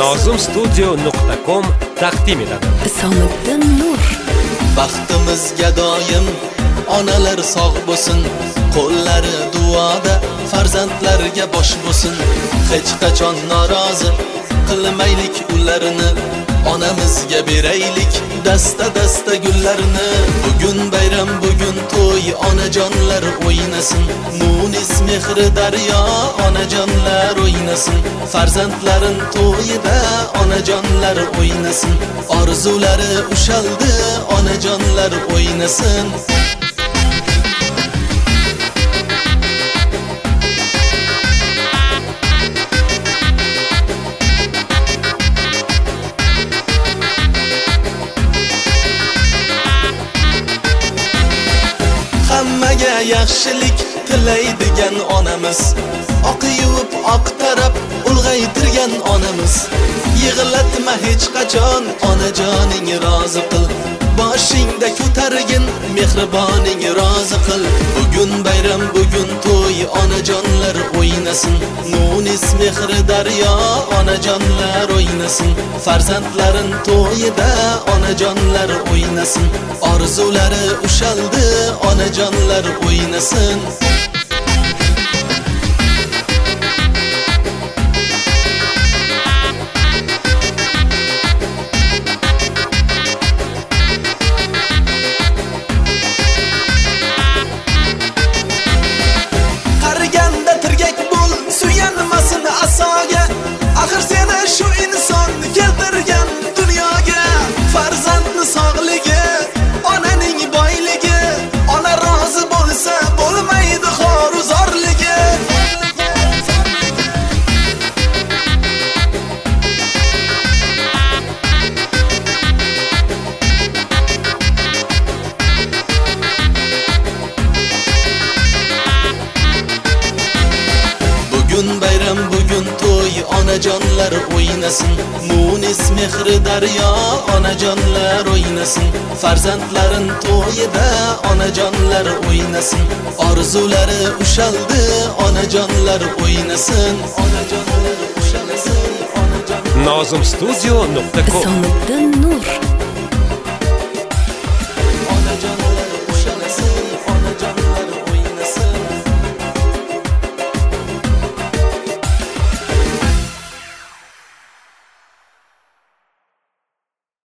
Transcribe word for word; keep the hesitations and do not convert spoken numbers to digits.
nozim studio nuqta com taqdim etadi. Isomiddin Nur. Baxtimizga doim onalar sog' bo'lsin, qo'llari duoda farzandlarga bosh bo'lsin. Hech qachon norozi qilmaylik ularni, onamizga beraylik dasta dasta gullarini. Bugun bayram, bugun to'y, onajonlar o'ynasin. Munis mehri daryo, onajonlar o'ynasin. Farzandlarin to'yida onajonlar o'ynasin. Orzulari ushaldi, onajonlar o'ynasin. Hammaga yaxshilik tilaydigan onamiz, oq yuvib oq tarab ulg'aytirgan onamiz. Yig'latma hech qachon, onajoning rozi qil. Boshingda ko'targin, mehriboning rozi qil. Bugun bayram, bugun to'y, onajonlar o'ynasin. Munis mehri daryo, onajonlar o'ynasin. Farzandlarin to'yida onajonlar o'ynasin. Orzulari ushaldi, onajonlar o'ynasin. Axir seni shu inson keltirgan dunyoga. Farzandni sog'ligi, onaning boyligi. Ona rozi bo'lsa bo'lmaydi xoruzorligi. Bugun bayram, bugun to'y, onajonlar o'ynasin. Munis mehri daryo, onajonlar o'ynasin. Farzandlarin to'yida onajonlar o'ynasin. Orzulari ushaldi, onajonlar o'ynasin. Onajonlar ushalsin, onajonlar. nozim studio nuqta com Isomiddin Nur.